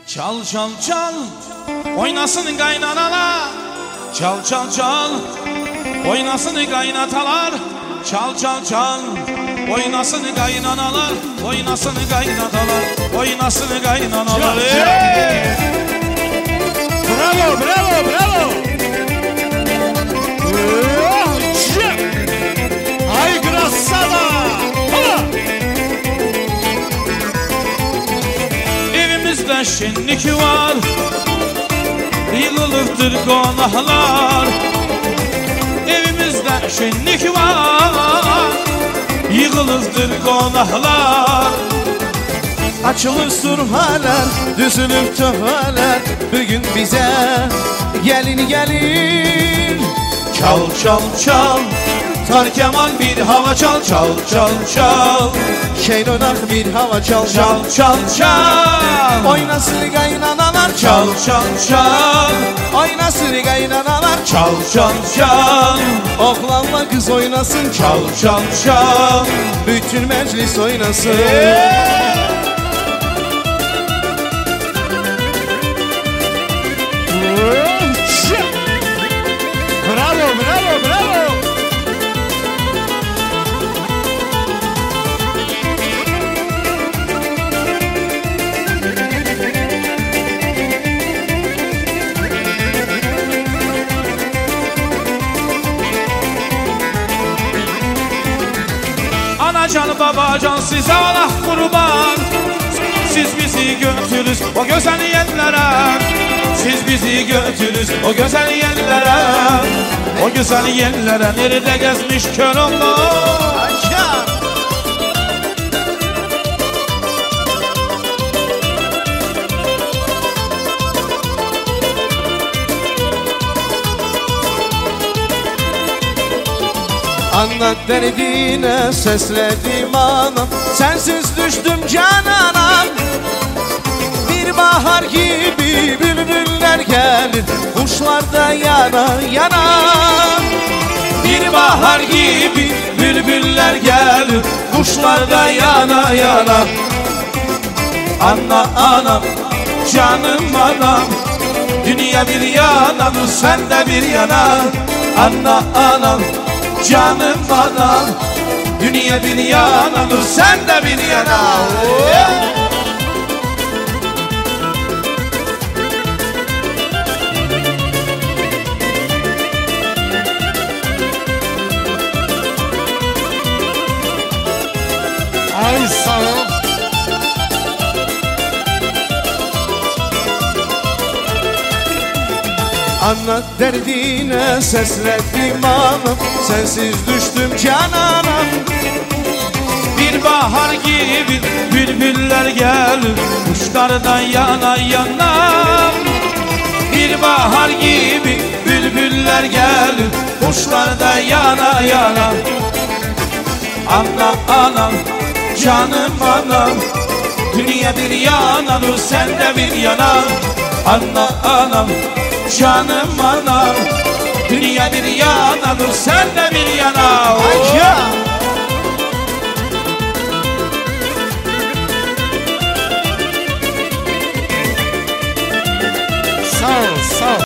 Çal çal çal oynasın kaynanalar. Çal çal çal oynasın kaynatalar. Çal çal çal oynasın kaynanalar. Oynasın kaynatalar. Oynasın kaynanalar. Bravo bravo bravo. Ay grassada. Evimizde şenlik var, yığılıptır konaklar. Evimizde şenlik var, yığılıptır konaklar. Açılır surhalar, düzülür töhələr. Bugün bize gelin gelin. Çal çal çal Tar Kemal bir hava çal. Çal çal çal Şeyin oynak bir hava çal. Çal çal çal Oynasın kaynanalar. Çal çal çal Oynasın kaynanalar. Çal çal çal Oğlanla kız oynasın. Çal çal çal Bütün meclis oynasın. Bravo bravo bravo. Anacan babacan size Allah kurban. Siz bizi götürürüz o güzel yerlere. Siz bizi götürürüz o güzel yerlere. O güzel yerlere nerede gezmiş kör oldu. Anlat derdine sesledim anam. Sensiz düştüm cananam. Bir bahar gibi bülbüller gelir, kuşlar da yana yana. Bir bahar gibi bülbüller gelir, kuşlar da yana yana. Anla anam, canım anam, dünya bir yana, sen de bir yana. Anla anam, canım anam, dünya bir yana, sen de bir yana. Ay sağ ol. Anlat derdine sesledim anam. Sensiz düştüm cananam. Bir bahar gibi bülbüller gelir, kuşlar da yana yana. Bir bahar gibi bülbüller gelir, kuşlar da yana yana. Anla anam, canım anam, dünya bir yana, sen de bir yana. Anla anam, canım anam, dünya bir yana, sen de bir yana. Sağ ol sağ ol.